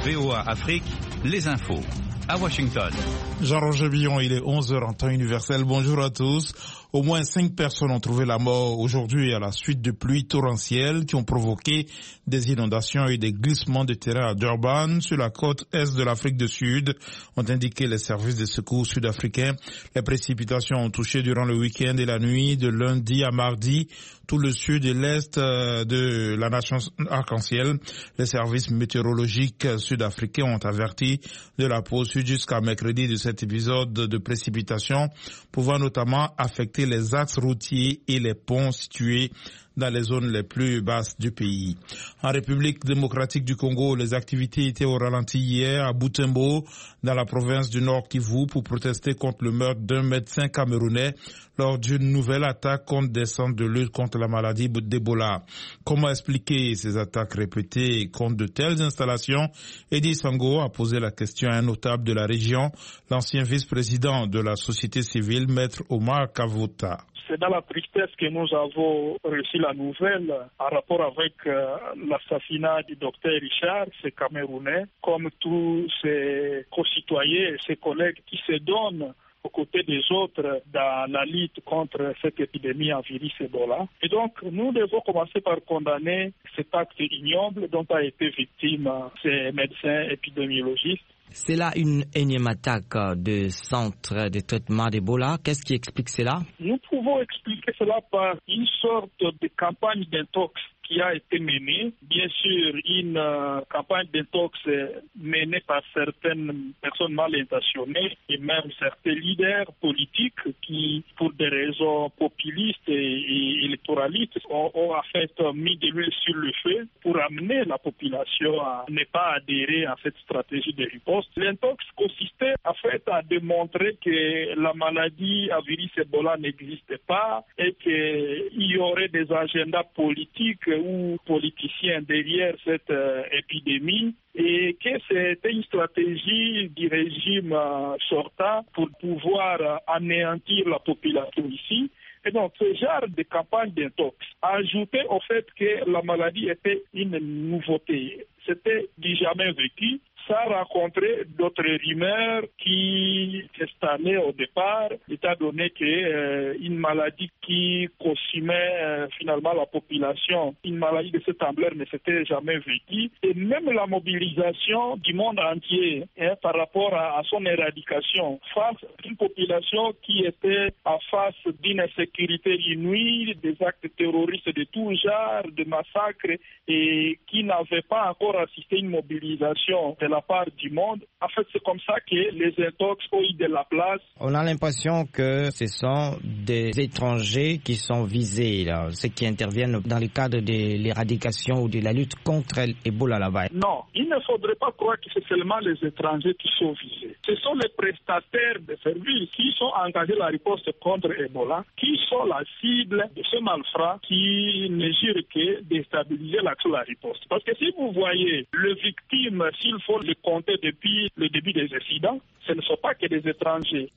VOA Afrique, les infos. À Washington. Jean-Roger Billon, il est 11h en temps universel. Bonjour à tous. Au moins 5 personnes ont trouvé la mort aujourd'hui à la suite de pluies torrentielles qui ont provoqué des inondations et des glissements de terrain à Durban, sur la côte est de l'Afrique du Sud, ont indiqué les services de secours sud-africains. Les précipitations ont touché durant le week-end et la nuit de lundi à mardi tout le sud et l'est de la nation arc-en-ciel. Les services météorologiques sud-africains ont averti de la poursuite jusqu'à mercredi de cet épisode de précipitation, pouvant notamment affecter les axes routiers et les ponts situés dans les zones les plus basses du pays. En République démocratique du Congo, les activités étaient au ralenti hier à Butembo, dans la province du Nord Kivu, pour protester contre le meurtre d'un médecin camerounais lors d'une nouvelle attaque contre des centres de lutte contre la maladie d'Ebola. Comment expliquer ces attaques répétées contre de telles installations? Eddie Sango a posé la question à un notable de la région, l'ancien vice-président de la société civile, Maître Omar Kavota. C'est dans la tristesse que nous avons reçu la nouvelle en rapport avec l'assassinat du docteur Richard, ce Camerounais, comme tous ses concitoyens et ses collègues qui se donnent aux côtés des autres dans la lutte contre cette épidémie en virus Ebola. Et donc, nous devons commencer par condamner cet acte ignoble dont a été victime ces médecins épidémiologistes. C'est là une énième attaque de centre de traitement d'Ebola. Qu'est-ce qui explique cela? Nous pouvons expliquer cela par une sorte de campagne d'intox qui a été menée. Bien sûr, une campagne d'intox menée par certaines personnes mal intentionnées et même certains leaders politiques qui, pour des raisons populistes et électoralistes, ont en fait mis de l'huile sur le feu pour amener la population à ne pas adhérer à cette stratégie de riposte. L'intox consistait en fait à démontrer que la maladie à virus Ebola n'existait pas et qu'il y aurait des agendas politiques ou politiciens derrière cette épidémie et que c'était une stratégie du régime sortant pour pouvoir anéantir la population ici. Et donc, ce genre de campagne d'intox, ajouté au fait que la maladie était une nouveauté, c'était du jamais vécu, ça a rencontré d'autres rumeurs qui s'installaient au départ, étant donné qu'une maladie qui consumait finalement la population, une maladie de cette ampleur ne s'était jamais vécue. Et même la mobilisation du monde entier par rapport à son éradication face à une population qui était en face d'une insécurité inouïe, des actes terroristes de tout genre, de massacres, et qui n'avait pas encore assisté à une mobilisation de la part du monde. En fait, c'est comme ça que les intox ont eu de la place. On a l'impression que ce sont des étrangers qui sont visés, là, ceux qui interviennent dans le cadre de l'éradication ou de la lutte contre l'Ebola là-bas. Non, il ne faudrait pas croire que c'est seulement les étrangers qui sont visés. Ce sont les prestataires de services qui sont engagés dans la riposte contre Ebola, qui sont la cible de ce malfrat qui ne jure que déstabiliser l'action de la riposte. Parce que si vous voyez les victimes, s'il faut les compter depuis le début des incidents, ce ne sont pas que des étrangers.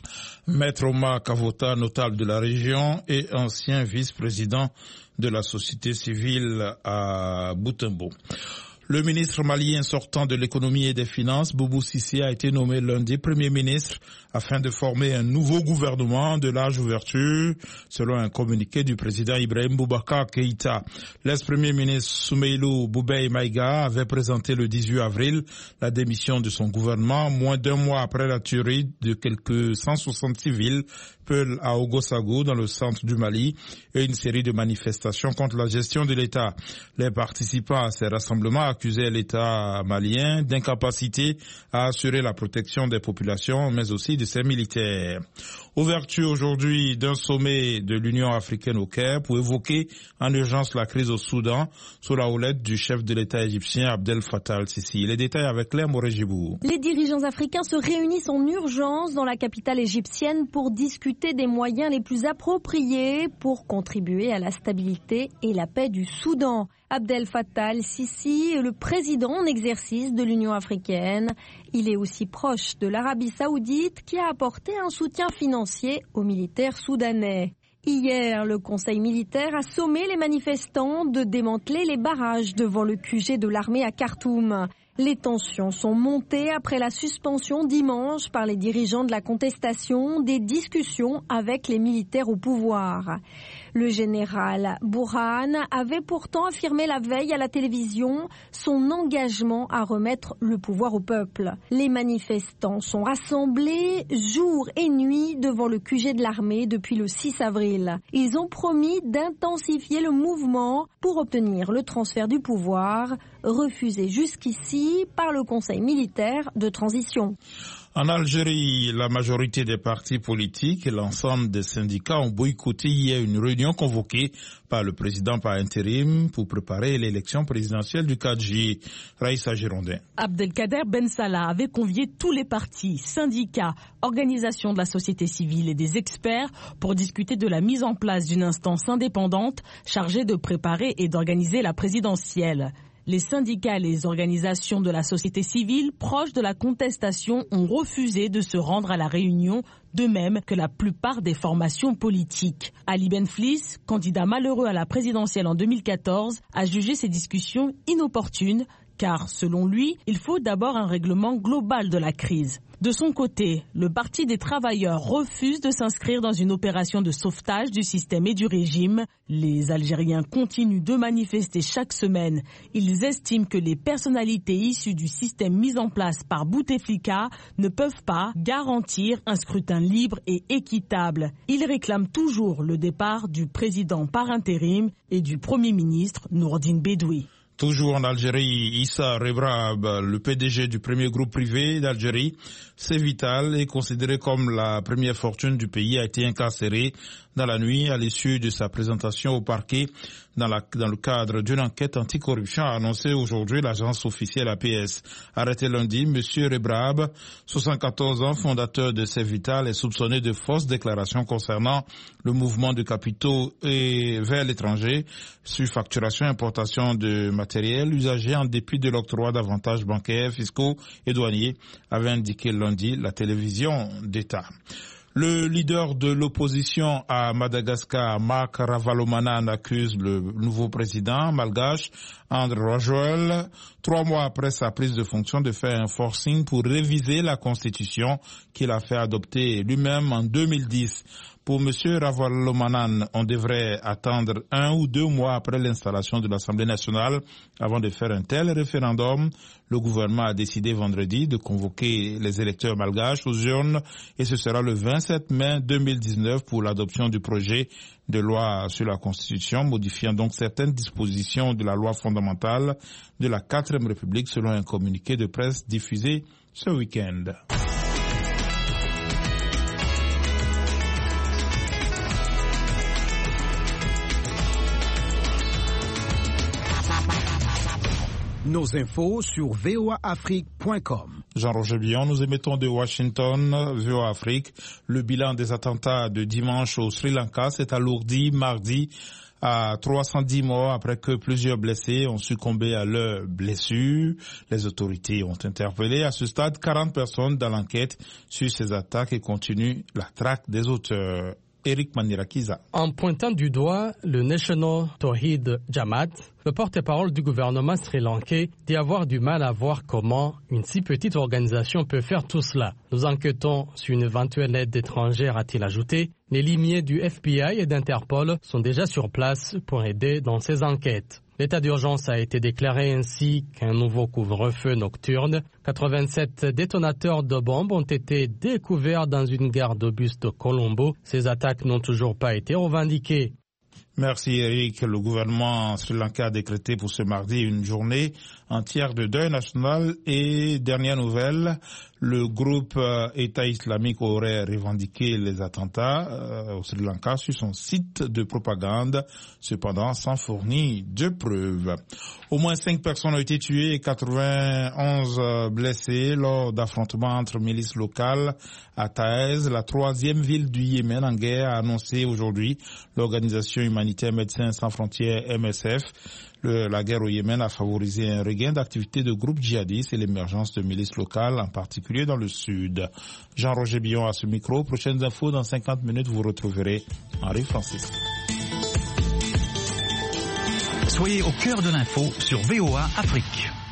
Maître Omar Kavota, notable de la région et ancien vice-président de la société civile à Butembo. Le ministre malien sortant de l'économie et des finances, Boubou Cissé, a été nommé lundi Premier ministre afin de former un nouveau gouvernement de large ouverture, selon un communiqué du président Ibrahim Boubacar Keïta. L'ex-premier ministre Soumeilou Boubei Maïga avait présenté le 18 avril la démission de son gouvernement, moins d'un mois après la tuerie de quelques 160 civils Peul à Ogosago, dans le centre du Mali, et une série de manifestations contre la gestion de l'État. Les participants à ces rassemblements accusaient l'État malien d'incapacité à assurer la protection des populations, mais aussi de ses militaires. Ouverture aujourd'hui d'un sommet de l'Union africaine au Caire pour évoquer en urgence la crise au Soudan, sous la houlette du chef de l'État égyptien Abdel Fattah al-Sisi. Les détails avec Claire Moré-Gibou. Les dirigeants africains se réunissent en urgence dans la capitale égyptienne pour discuter des moyens les plus appropriés pour contribuer à la stabilité et la paix du Soudan. Abdel Fattah al-Sisi est le président en exercice de l'Union africaine. Il est aussi proche de l'Arabie saoudite qui a apporté un soutien financier aux militaires soudanais. Hier, le conseil militaire a sommé les manifestants de démanteler les barrages devant le QG de l'armée à Khartoum. Les tensions sont montées après la suspension dimanche par les dirigeants de la contestation des discussions avec les militaires au pouvoir. Le général Burhan avait pourtant affirmé la veille à la télévision son engagement à remettre le pouvoir au peuple. Les manifestants sont rassemblés jour et nuit devant le QG de l'armée depuis le 6 avril. Ils ont promis d'intensifier le mouvement pour obtenir le transfert du pouvoir, refusé jusqu'ici par le Conseil militaire de transition. En Algérie, la majorité des partis politiques et l'ensemble des syndicats ont boycotté hier une réunion convoquée par le président par intérim pour préparer l'élection présidentielle du 4 juillet. Raïssa Girondin. Abdelkader Ben Salah avait convié tous les partis, syndicats, organisations de la société civile et des experts pour discuter de la mise en place d'une instance indépendante chargée de préparer et d'organiser la présidentielle. Les syndicats et les organisations de la société civile proches de la contestation ont refusé de se rendre à la réunion, de même que la plupart des formations politiques. Ali Benflis, candidat malheureux à la présidentielle en 2014, a jugé ces discussions inopportunes car, selon lui, il faut d'abord un règlement global de la crise. De son côté, le Parti des travailleurs refuse de s'inscrire dans une opération de sauvetage du système et du régime. Les Algériens continuent de manifester chaque semaine. Ils estiment que les personnalités issues du système mis en place par Bouteflika ne peuvent pas garantir un scrutin libre et équitable. Ils réclament toujours le départ du président par intérim et du Premier ministre Nourdine Bedoui. Toujours en Algérie, Issa Rebrab, le PDG du premier groupe privé d'Algérie, Cvital, est considéré comme la première fortune du pays, a été incarcéré dans la nuit à l'issue de sa présentation au parquet dans le cadre d'une enquête anticorruption, a annoncé aujourd'hui l'agence officielle APS. Arrêté lundi, Monsieur Rebrab, 74 ans, fondateur de Cvital, est soupçonné de fausses déclarations concernant le mouvement de capitaux vers l'étranger, surfacturation, importation de matériel usagé en dépit de l'octroi d'avantages bancaires, fiscaux et douaniers, avait indiqué lundi la télévision d'État. Le leader de l'opposition à Madagascar, Marc Ravalomanan, accuse le nouveau président malgache, André Rajoelina, 3 mois après sa prise de fonction, de faire un forcing pour réviser la constitution qu'il a fait adopter lui-même en 2010. Pour M. Ravalomanan, on devrait attendre 1 ou 2 mois après l'installation de l'Assemblée nationale avant de faire un tel référendum. Le gouvernement a décidé vendredi de convoquer les électeurs malgaches aux urnes et ce sera le 27 mai 2019 pour l'adoption du projet de loi sur la Constitution, modifiant donc certaines dispositions de la loi fondamentale de la 4e République selon un communiqué de presse diffusé ce week-end. Nos infos sur voaafrique.com. Jean-Roger Billon, nous émettons de Washington, VOA Afrique. Le bilan des attentats de dimanche au Sri Lanka s'est alourdi mardi à 310 morts après que plusieurs blessés ont succombé à leurs blessures. Les autorités ont interpellé à ce stade 40 personnes dans l'enquête sur ces attaques et continuent la traque des auteurs. Eric Manirakiza. En pointant du doigt le National Tawhid Jamaat, le porte-parole du gouvernement sri-lankais dit avoir du mal à voir comment une si petite organisation peut faire tout cela. Nous enquêtons sur une éventuelle aide étrangère, a-t-il ajouté. Les limiers du FBI et d'Interpol sont déjà sur place pour aider dans ces enquêtes. L'état d'urgence a été déclaré ainsi qu'un nouveau couvre-feu nocturne. 87 détonateurs de bombes ont été découverts dans une gare de bus de Colombo. Ces attaques n'ont toujours pas été revendiquées. Merci Eric. Le gouvernement sri-lankais a décrété pour ce mardi une journée entière de deuil national et dernière nouvelle, le groupe État islamique aurait revendiqué les attentats au Sri Lanka sur son site de propagande, cependant sans fournir de preuves. Au moins 5 personnes ont été tuées et 91 blessées lors d'affrontements entre milices locales à Taïz, la 3e ville du Yémen en guerre, a annoncé aujourd'hui l'organisation humanitaire Médecins sans frontières MSF. La guerre au Yémen a favorisé un regain d'activité de groupes djihadistes et l'émergence de milices locales, en particulier dans le sud. Jean-Roger Billon à ce micro. Prochaines infos dans 50 minutes, vous retrouverez Henri Francis. Soyez au cœur de l'info sur VOA Afrique.